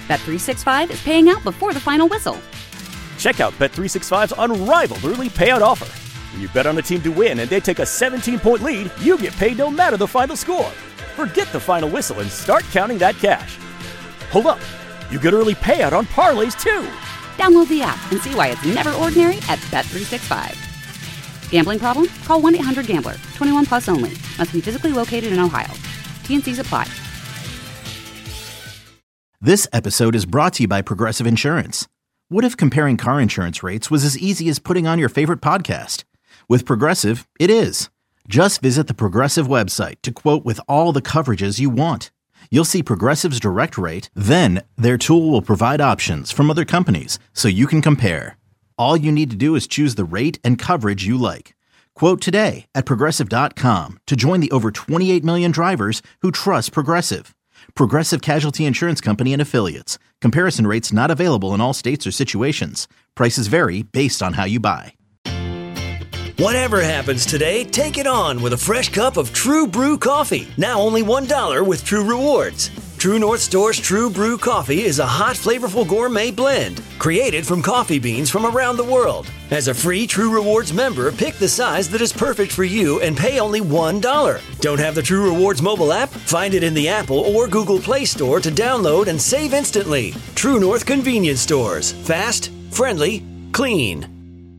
Bet365 is paying out before the final whistle. Check out Bet365's unrivaled early payout offer. When you bet on a team to win and they take a 17-point lead, you get paid no matter the final score. Forget the final whistle and start counting that cash. Hold up. You get early payout on parlays, too. Download the app and see why it's never ordinary at Bet365. Gambling problem? Call 1-800-GAMBLER. 21 plus only. Must be physically located in Ohio. T&Cs apply. This episode is brought to you by Progressive Insurance. What if comparing car insurance rates was as easy as putting on your favorite podcast? With Progressive, it is. Just visit the Progressive website to quote with all the coverages you want. You'll see Progressive's direct rate, then their tool will provide options from other companies so you can compare. All you need to do is choose the rate and coverage you like. Quote today at Progressive.com to join the over 28 million drivers who trust Progressive. Progressive Casualty Insurance Company and Affiliates. Comparison rates not available in all states or situations. Prices vary based on how you buy. Whatever happens today, take it on with a fresh cup of True Brew coffee. Now only $1 with True Rewards. True North Store's True Brew coffee is a hot, flavorful gourmet blend created from coffee beans from around the world. As a free True Rewards member, pick the size that is perfect for you and pay only $1. Don't have the True Rewards mobile app? Find it in the Apple or Google Play Store to download and save instantly. True North Convenience Stores. Fast, friendly, clean.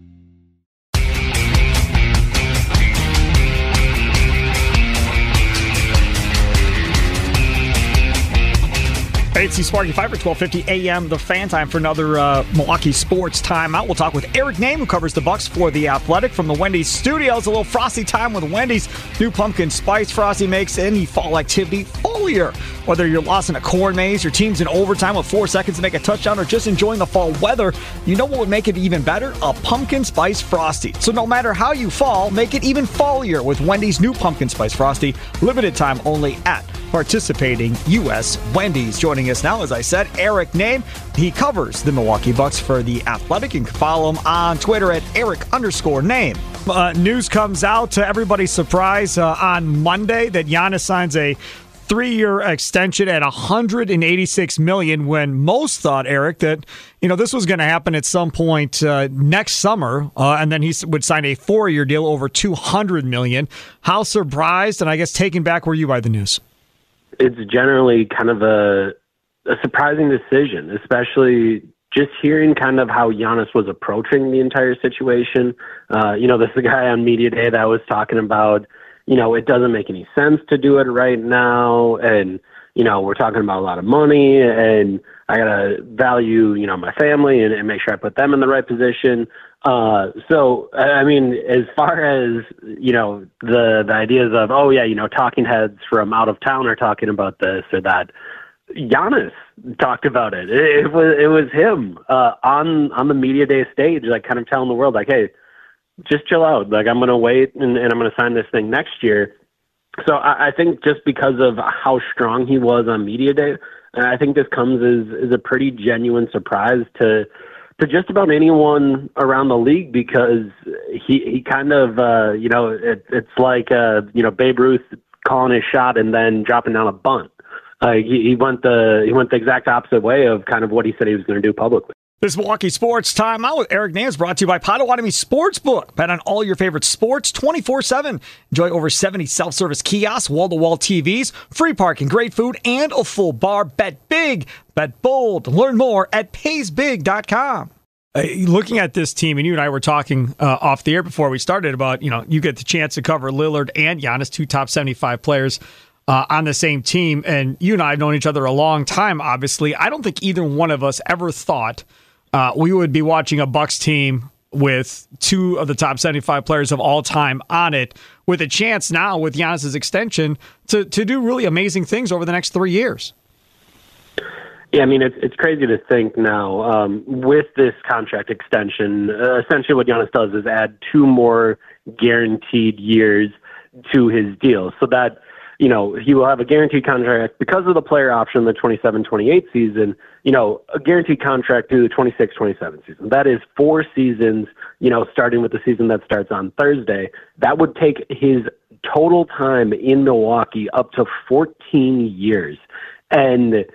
It's Sparky Fifer, 1250 a.m. The Fan. Time for another Milwaukee Sports Timeout. We'll talk with Eric Name, who covers the Bucks for The Athletic from the Wendy's studios. A little frosty time with Wendy's. New pumpkin spice frosty makes any fall activity folier. Whether you're lost in a corn maze, your team's in overtime with 4 seconds to make a touchdown, or just enjoying the fall weather, you know what would make it even better? A pumpkin spice frosty. So no matter how you fall, make it even fallier with Wendy's new pumpkin spice frosty. Limited time only at participating U.S. Wendy's. Joining us now, as I said, Eric Name. He covers the Milwaukee Bucks for The Athletic. You can follow him on Twitter at Eric_Name. News comes out to everybody's surprise on Monday that Giannis signs a 3-year extension at $186 million, when most thought, Eric, that this was going to happen at some point next summer, and then he would sign a 4-year deal over $200 million. How surprised and I guess taken back were you by the news? It's generally kind of a surprising decision, especially just hearing kind of how Giannis was approaching the entire situation. This is the guy on Media Day that was talking about, it doesn't make any sense to do it right now. And, we're talking about a lot of money, and I got to value, my family and make sure I put them in the right position. So, I mean, as far as, the ideas of, talking heads from out of town are talking about this or that, Giannis talked about it. It was him on the Media Day stage, like kind of telling the world, like, hey, just chill out. Like, I'm going to wait and I'm going to sign this thing next year. So I think just because of how strong he was on Media Day, I think this comes as a pretty genuine surprise to just about anyone around the league, because he kind of, it's like, Babe Ruth calling his shot and then dropping down a bunt. He went the exact opposite way of kind of what he said he was going to do publicly. This Milwaukee Sports Timeout with Eric Nance brought to you by Potawatomi Sportsbook. Bet on all your favorite sports 24/7. Enjoy over 70 self-service kiosks, wall-to-wall TVs, free parking, great food, and a full bar. Bet big, bet bold. Learn more at paysbig.com. Looking at this team, and you and I were talking off the air before we started about, you get the chance to cover Lillard and Giannis, two top 75 players on the same team. And you and I have known each other a long time, obviously. I don't think either one of us ever thought we would be watching a Bucks team with two of the top 75 players of all time on it, with a chance now with Giannis' extension to do really amazing things over the next 3 years. Yeah, I mean, it's crazy to think now with this contract extension, essentially what Giannis does is add 2 more guaranteed years to his deal, so that, he will have a guaranteed contract because of the player option in the 27-28 season, a guaranteed contract through the 26-27 season. That is 4 seasons, starting with the season that starts on Thursday. That would take his total time in Milwaukee up to 14 years. And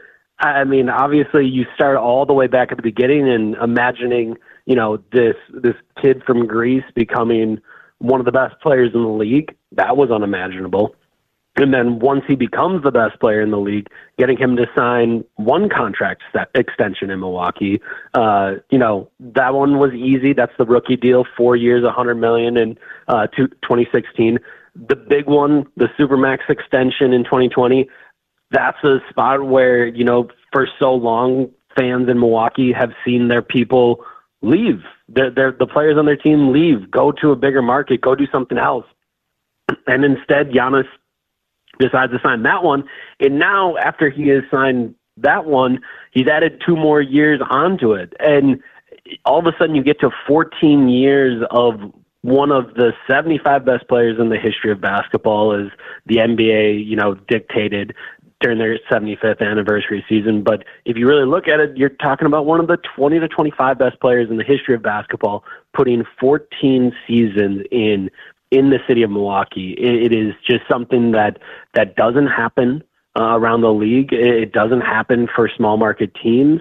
I mean, obviously you start all the way back at the beginning and imagining, this kid from Greece becoming one of the best players in the league. That was unimaginable. And then once he becomes the best player in the league, getting him to sign one contract extension in Milwaukee, that one was easy. That's the rookie deal, 4 years, $100 million in 2016. The big one, the Supermax extension in 2020, that's a spot where, for so long, fans in Milwaukee have seen their people leave. The players on their team leave, go to a bigger market, go do something else. And instead, Giannis decides to sign that one. And now, after he has signed that one, he's added 2 more years onto it. And all of a sudden, you get to 14 years of one of the 75 best players in the history of basketball, as the NBA, dictated during their 75th anniversary season. But if you really look at it, you're talking about one of the 20 to 25 best players in the history of basketball, putting 14 seasons in the city of Milwaukee. It is just something that doesn't happen around the league. It doesn't happen for small market teams.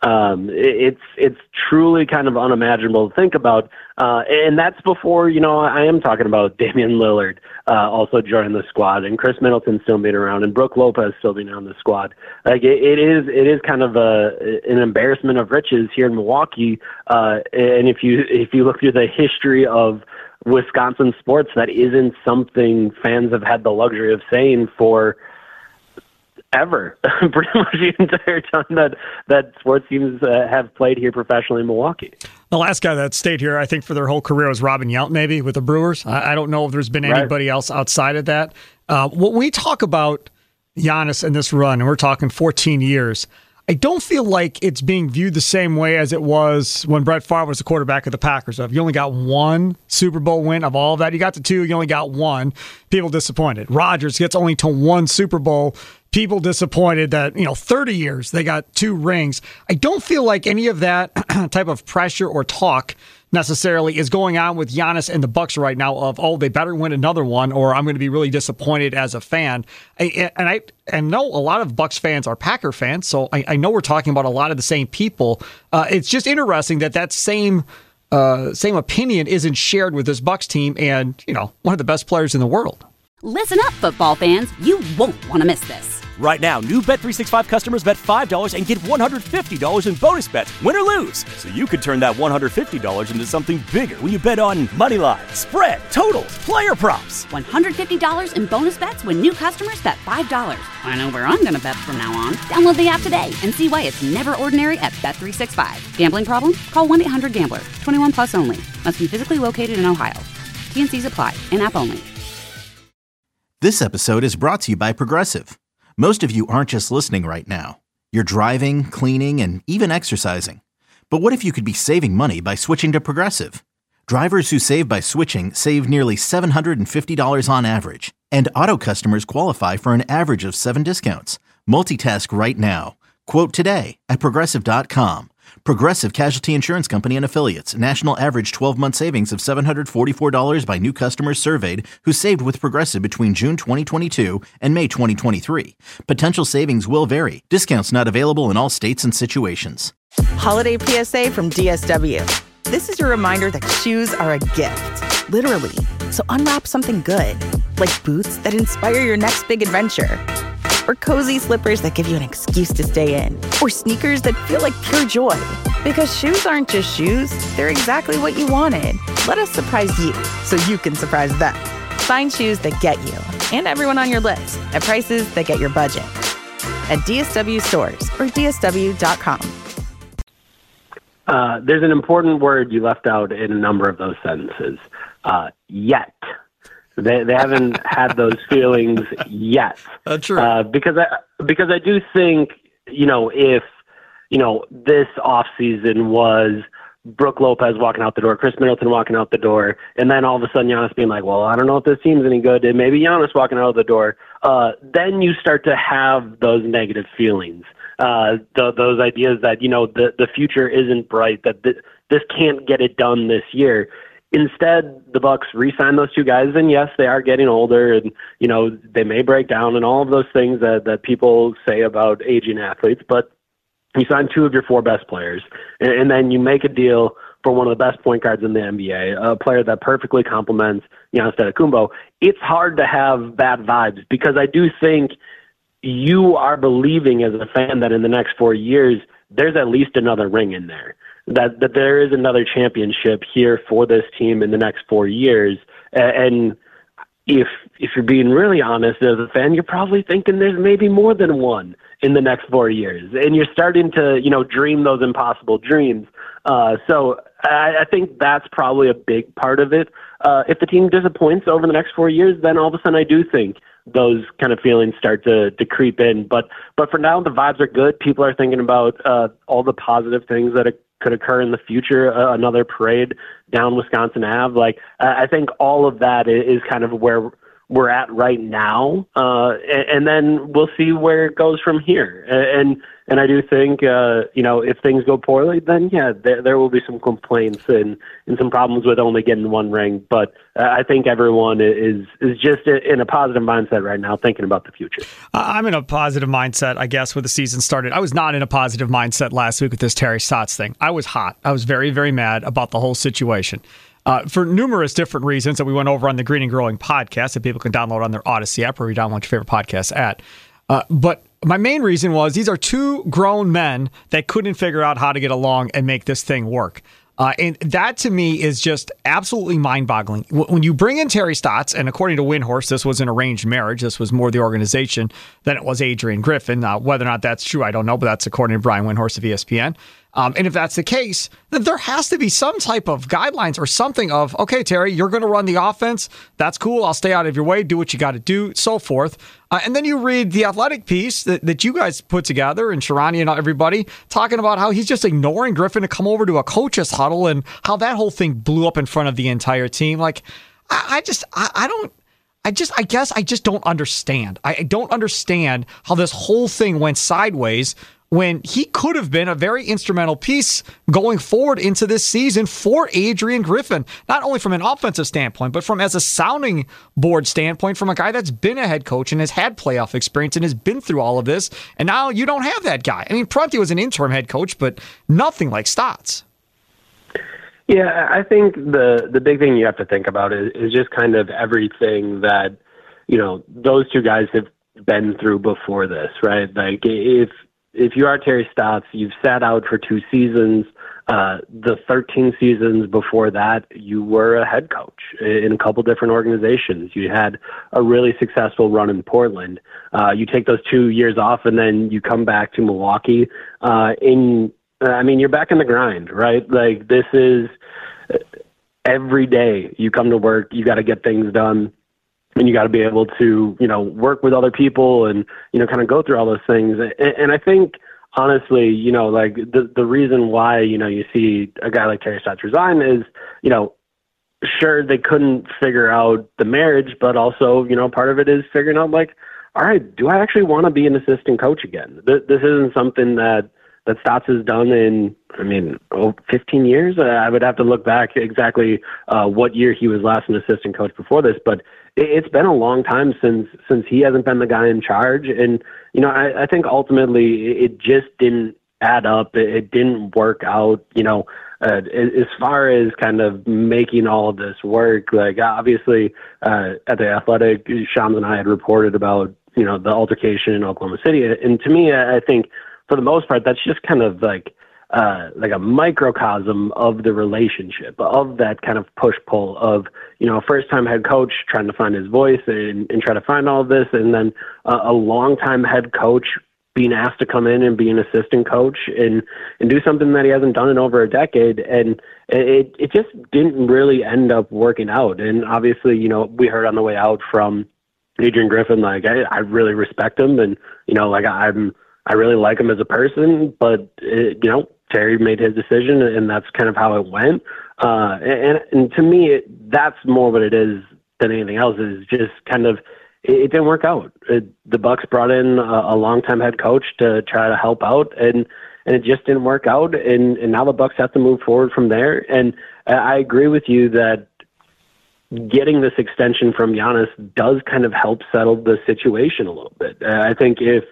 It's truly kind of unimaginable to think about. And that's before, I am talking about Damian Lillard also joining the squad, and Chris Middleton still being around, and Brook Lopez still being on the squad. Like it is kind of an embarrassment of riches here in Milwaukee. And if you look through the history of Wisconsin sports, that isn't something fans have had the luxury of saying for ever. Pretty much the entire time that sports teams have played here professionally in Milwaukee. The last guy that stayed here, I think, for their whole career was Robin Yount, maybe, with the Brewers. I don't know if there's been anybody else outside of that. When we talk about Giannis and this run, and we're talking 14 years, I don't feel like it's being viewed the same way as it was when Brett Favre was the quarterback of the Packers. If you only got 1 Super Bowl win of all of that, you got to 2, you only got 1. People disappointed. Rodgers gets only to 1 Super Bowl. People disappointed that, 30 years, they got 2 rings. I don't feel like any of that type of pressure or talk necessarily is going on with Giannis and the Bucks right now of, they better win another one, or I'm going to be really disappointed as a fan. I know a lot of Bucks fans are Packer fans, so I know we're talking about a lot of the same people. It's just interesting that same opinion isn't shared with this Bucks team and, one of the best players in the world. Listen up, football fans. You won't want to miss this. Right now, new Bet365 customers bet $5 and get $150 in bonus bets, win or lose. So you could turn that $150 into something bigger when you bet on money line, spread, totals, player props. $150 in bonus bets when new customers bet $5. I know where I'm going to bet from now on. Download the app today and see why it's never ordinary at Bet365. Gambling problem? Call 1-800-GAMBLER. 21 plus only. Must be physically located in Ohio. T&Cs apply. In-app only. This episode is brought to you by Progressive. Most of you aren't just listening right now. You're driving, cleaning, and even exercising. But what if you could be saving money by switching to Progressive? Drivers who save by switching save nearly $750 on average. And auto customers qualify for an average of 7 discounts. Multitask right now. Quote today at Progressive.com. Progressive Casualty Insurance Company and Affiliates. National average 12-month savings of $744 by new customers surveyed who saved with Progressive between June 2022 and May 2023. Potential savings will vary. Discounts not available in all states and situations. Holiday PSA from DSW. This is your reminder that shoes are a gift. Literally. So unwrap something good. Like boots that inspire your next big adventure. Or cozy slippers that give you an excuse to stay in. Or sneakers that feel like pure joy. Because shoes aren't just shoes, they're exactly what you wanted. Let us surprise you so you can surprise them. Find shoes that get you and everyone on your list at prices that get your budget. At DSW stores or DSW.com. There's an important word you left out in a number of those sentences. Yet. They haven't had those feelings yet. True. Because I do think, if, this offseason was Brook Lopez walking out the door, Chris Middleton walking out the door, and then all of a sudden Giannis being like, well, I don't know if this team's any good, and maybe Giannis walking out of the door, then you start to have those negative feelings. Those ideas that, the future isn't bright, that this can't get it done this year. Instead, the Bucks re-sign those 2 guys, and yes, they are getting older, and they may break down, and all of those things that people say about aging athletes. But You sign 2 of your 4 best players, and then you make a deal for one of the best point guards in the NBA, a player that perfectly complements Giannis Antetokounmpo. It's hard to have bad vibes because I do think you are believing as a fan that in the next 4 years, there's at least another ring in there, that there is another championship here for this team in the next 4 years. And if you're being really honest as a fan, you're probably thinking there's maybe more than one in the next 4 years. And you're starting to, dream those impossible dreams. So I think that's probably a big part of it. If the team disappoints over the next 4 years, then all of a sudden I do think those kind of feelings start to creep in. But for now, the vibes are good. People are thinking about all the positive things that could occur in the future, another parade down Wisconsin Ave. I think all of that is kind of where we're at right now. And then we'll see where it goes from here. And I do think, if things go poorly, then there will be some complaints and some problems with only getting one ring. But I think everyone is just in a positive mindset right now, thinking about the future. I'm in a positive mindset, I guess, when the season started. I was not in a positive mindset last week with this Terry Stotts thing. I was hot. I was very, very mad about the whole situation. For numerous different reasons that we went over on the Green and Growing podcast that people can download on their Odyssey app or you download your favorite podcast at. But my main reason was these are 2 grown men that couldn't figure out how to get along and make this thing work. And that to me is just absolutely mind-boggling. When you bring in Terry Stotts, and according to Windhorst, this was an arranged marriage. This was more the organization than it was Adrian Griffin. Whether or not that's true, I don't know, but that's according to Brian Windhorst of ESPN. And if that's the case, then there has to be some type of guidelines or something of, okay, Terry, you're going to run the offense. That's cool. I'll stay out of your way. Do what you got to do, so forth. And then you read the Athletic piece that you guys put together and Sharani and everybody talking about how he's just ignoring Griffin to come over to a coach's huddle and how that whole thing blew up in front of the entire team. I guess I just don't understand. I don't understand how this whole thing went sideways when he could have been a very instrumental piece going forward into this season for Adrian Griffin, not only from an offensive standpoint, but from as a sounding board standpoint from a guy that's been a head coach and has had playoff experience and has been through all of this. And now you don't have that guy. I mean, Prunty was an interim head coach, but nothing like Stotts. Yeah, I think the big thing you have to think about is just kind of everything that, those 2 guys have been through before this, right? If you are Terry Stotts, you've sat out for 2 seasons. The 13 seasons before that, you were a head coach in a couple different organizations. You had a really successful run in Portland. You take those 2 years off, and then you come back to Milwaukee. You're back in the grind, right? This is every day you come to work, you got to get things done. And you got to be able to, work with other people and, kind of go through all those things. And I think, honestly, the reason why, you see a guy like Terry Stotts resign is, sure, they couldn't figure out the marriage, but also, part of it is figuring out all right, do I actually want to be an assistant coach again? This isn't something that Stotts has done in, 15 years. I would have to look back exactly what year he was last an assistant coach before this, but it's been a long time since he hasn't been the guy in charge. And, I think ultimately it just didn't add up. It didn't work out, as far as kind of making all of this work. Obviously, at the Athletic, Shams and I had reported about, the altercation in Oklahoma City. And to me, I think for the most part, that's just kind of like a microcosm of the relationship, of that kind of push-pull of, a first-time head coach trying to find his voice and try to find all of this, and then a long-time head coach being asked to come in and be an assistant coach and do something that he hasn't done in over a decade. And it just didn't really end up working out. And obviously, we heard on the way out from Adrian Griffin, I really respect him, and, I really like him as a person, but, Terry made his decision, and that's kind of how it went. And to me, that's more what it is than anything else, is just kind of, it didn't work out. The Bucks brought in a longtime head coach to try to help out, and it just didn't work out. And now the Bucks have to move forward from there. And I agree with you that getting this extension from Giannis does kind of help settle the situation a little bit. I think if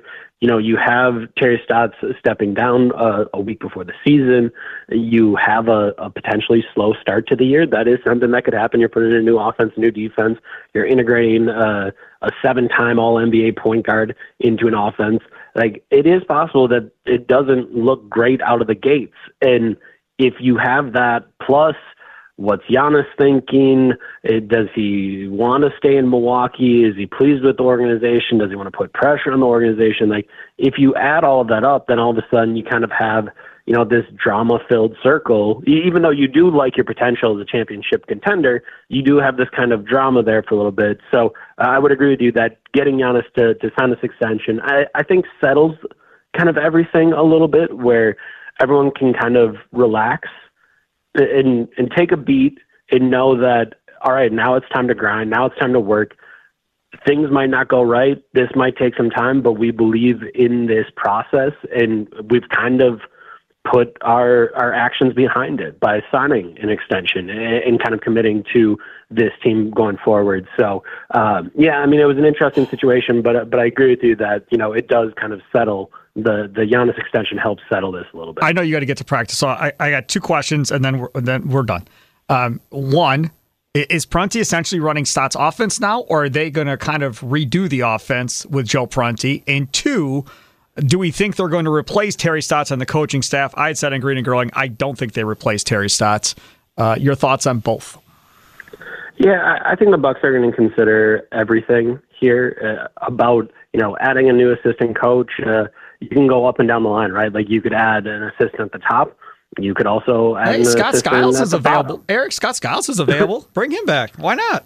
you have Terry Stotts stepping down a week before the season. You have a potentially slow start to the year. That is something that could happen. You're putting in a new offense, new defense. You're integrating a 7-time All-NBA point guard into an offense. Like, it is possible that it doesn't look great out of the gates. And if you have that, plus what's Giannis thinking? Does he want to stay in Milwaukee? Is he pleased with the organization? Does he want to put pressure on the organization? Like, if you add all of that up, then all of a sudden you kind of have, this drama-filled circle. Even though you do like your potential as a championship contender, you do have this kind of drama there for a little bit. So I would agree with you that getting Giannis to sign this extension, I think settles kind of everything a little bit, where everyone can kind of relax and take a beat and know that, all right, now it's time to grind. Now it's time to work. Things might not go right. This might take some time, but we believe in this process, and we've kind of put our actions behind it by signing an extension and kind of committing to this team going forward. So, it was an interesting situation, but I agree with you that, it does kind of settle. The Giannis extension helps settle this a little bit. I know you got to get to practice, so I got two questions, and then we're done. One, is Prunty essentially running Stotts' offense now, or are they going to kind of redo the offense with Joe Prunty? And two, do we think they're going to replace Terry Stotts on the coaching staff? I had said in Green and Growing, I don't think they replace Terry Stotts. Your thoughts on both? Yeah, I think the Bucks are going to consider everything here about adding a new assistant coach. You can go up and down the line, right? Like, you could add an assistant at the top. You could also add an Scott assistant Skiles at is the available. bottom. Eric, Scott Skiles is available. Bring him back. Why not?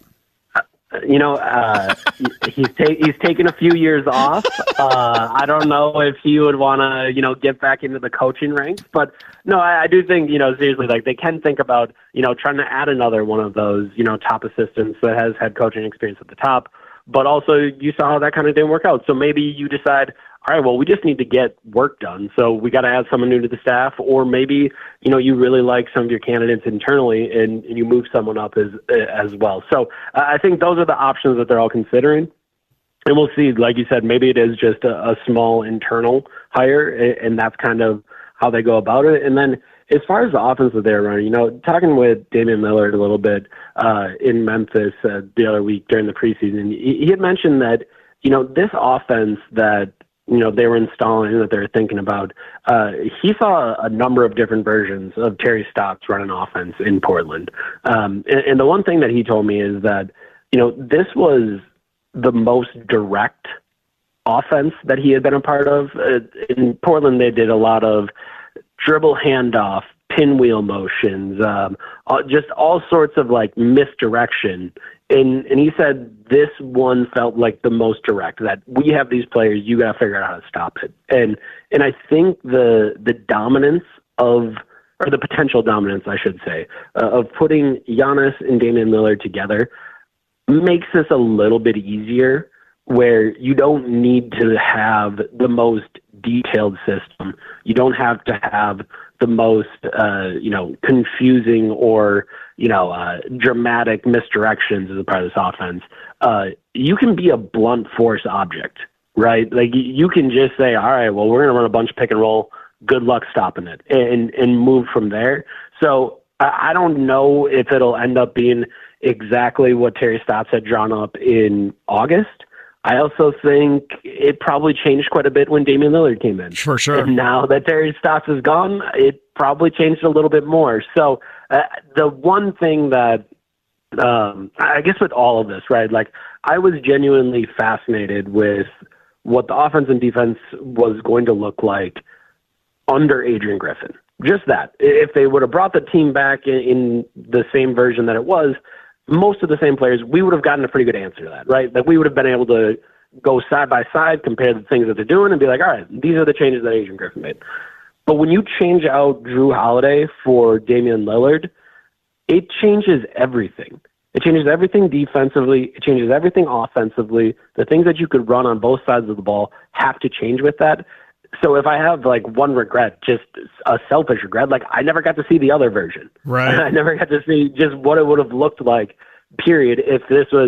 He's taken a few years off. I don't know if he would want to, get back into the coaching ranks. But, no, I do think, seriously, like, they can think about, trying to add another one of those, top assistants that has had coaching experience at the top. But also, you saw how that kind of didn't work out. So maybe you decide, all right, well, we just need to get work done. So we got to add someone new to the staff, or maybe, you really like some of your candidates internally and you move someone up as well. So I think those are the options that they're all considering. And we'll see, like you said, maybe it is just a small internal hire, and that's kind of how they go about it. And then as far as the offense that they're running, talking with Damian Lillard a little bit in Memphis the other week during the preseason, he had mentioned that, this offense that, they were installing, that they were thinking about, he saw a number of different versions of Terry Stotts running offense in Portland. And the one thing that he told me is that, this was the most direct offense that he had been a part of. In Portland, they did a lot of dribble handoff, pinwheel motions, just all sorts of like misdirection. And he said this one felt like the most direct, that we have these players, you got to figure out how to stop it. And I think the dominance of, or the potential dominance, I should say, of putting Giannis and Damian Lillard together makes this a little bit easier, where you don't need to have the most detailed system. You don't have to have the most, confusing or, dramatic misdirections as a part of this offense. You can be a blunt force object, right? Like, you can just say, all right, well, we're going to run a bunch of pick and roll. Good luck stopping it, and move from there. So I don't know if it'll end up being exactly what Terry Stotts had drawn up in August. I also think it probably changed quite a bit when Damian Lillard came in. For sure. And now that Terry Stotts is gone, it probably changed a little bit more. So the one thing that, I guess with all of this, right, like, I was genuinely fascinated with what the offense and defense was going to look like under Adrian Griffin. Just that. If they would have brought the team back in the same version that it was, most of the same players, we would have gotten a pretty good answer to that, right? Like, we would have been able to go side by side, compare the things that they're doing, and be like, all right, these are the changes that Adrian Griffin made. But when you change out Drew Holiday for Damian Lillard, it changes everything. It changes everything defensively. It changes everything offensively. The things that you could run on both sides of the ball have to change with that. So if I have like one regret, just a selfish regret, like, I never got to see the other version. Right. I never got to see just what it would have looked like, period, if this was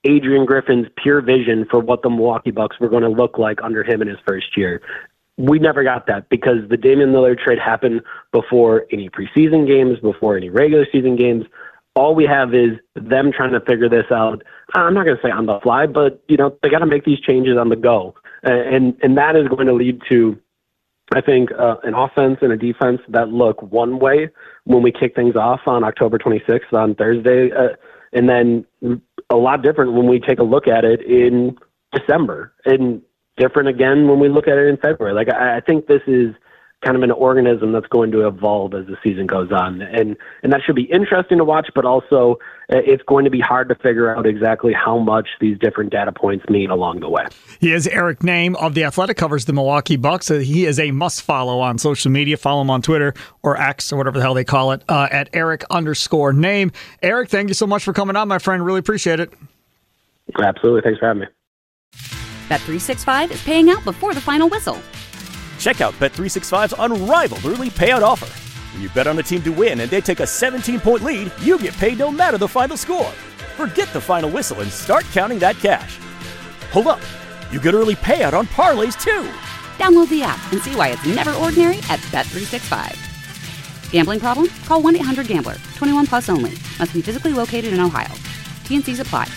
Adrian Griffin's pure vision for what the Milwaukee Bucks were going to look like under him in his first year. We never got that because the Damian Lillard trade happened before any preseason games, before any regular season games. All we have is them trying to figure this out. I'm not going to say on the fly, but they got to make these changes on the go. And that is going to lead to, I think, an offense and a defense that look one way when we kick things off on October 26th on Thursday, and then a lot different when we take a look at it in December, and different again when we look at it in February. Like, I think this is kind of an organism that's going to evolve as the season goes on. And that should be interesting to watch, but also it's going to be hard to figure out exactly how much these different data points mean along the way. He is Eric Nehm of The Athletic, covers the Milwaukee Bucks. He is a must-follow on social media. Follow him on Twitter or X or whatever the hell they call it, at Eric_Nehm. Eric, thank you so much for coming on, my friend. Really appreciate it. Absolutely. Thanks for having me. Bet365 is paying out before the final whistle. Check out Bet365's unrivaled early payout offer. When you bet on a team to win and they take a 17-point lead, you get paid no matter the final score. Forget the final whistle and start counting that cash. Hold up. You get early payout on parlays, too. Download the app and see why it's never ordinary at Bet365. Gambling problem? Call 1-800-GAMBLER. 21 plus only. Must be physically located in Ohio. T&Cs apply.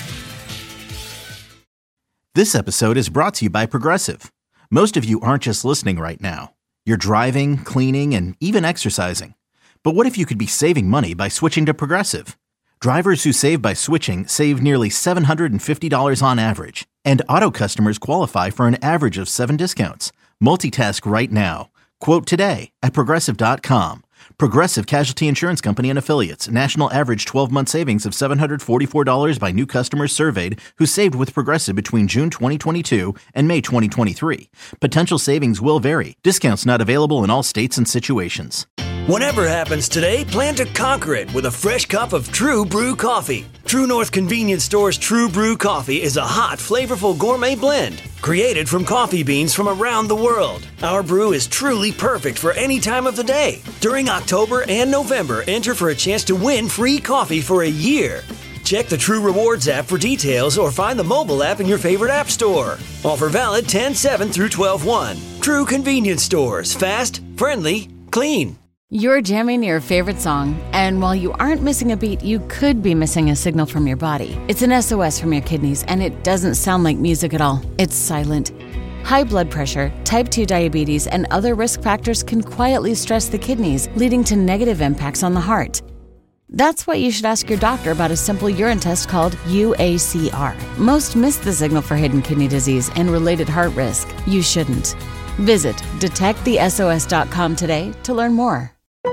This episode is brought to you by Progressive. Most of you aren't just listening right now. You're driving, cleaning, and even exercising. But what if you could be saving money by switching to Progressive? Drivers who save by switching save nearly $750 on average. And auto customers qualify for an average of 7 discounts. Multitask right now. Quote today at Progressive.com. Progressive Casualty Insurance Company and Affiliates. National average 12-month savings of $744 by new customers surveyed who saved with Progressive between June 2022 and May 2023. Potential savings will vary. Discounts not available in all states and situations. Whatever happens today, plan to conquer it with a fresh cup of True Brew coffee. True North Convenience Store's True Brew coffee is a hot, flavorful gourmet blend created from coffee beans from around the world. Our brew is truly perfect for any time of the day. During October and November, enter for a chance to win free coffee for a year. Check the True Rewards app for details or find the mobile app in your favorite app store. Offer valid 10/7 through 12/1. True Convenience Stores. Fast, friendly, clean. You're jamming your favorite song, and while you aren't missing a beat, you could be missing a signal from your body. It's an SOS from your kidneys, and it doesn't sound like music at all. It's silent. High blood pressure, type 2 diabetes, and other risk factors can quietly stress the kidneys, leading to negative impacts on the heart. That's why you should ask your doctor about a simple urine test called UACR. Most miss the signal for hidden kidney disease and related heart risk. You shouldn't. Visit detectthesos.com today to learn more.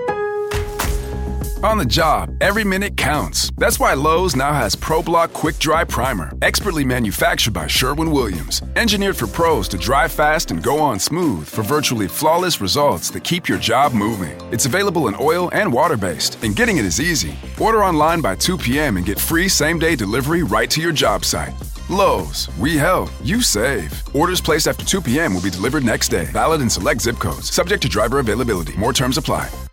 On the job, every minute counts. That's why Lowe's now has ProBlock Quick Dry Primer, expertly manufactured by Sherwin-Williams. Engineered for pros to dry fast and go on smooth for virtually flawless results that keep your job moving. It's available in oil and water-based, and getting it is easy. Order online by 2 p.m. and get free same-day delivery right to your job site. Lowe's, we help, you save. Orders placed after 2 p.m. will be delivered next day. Valid in select zip codes. Subject to driver availability. More terms apply.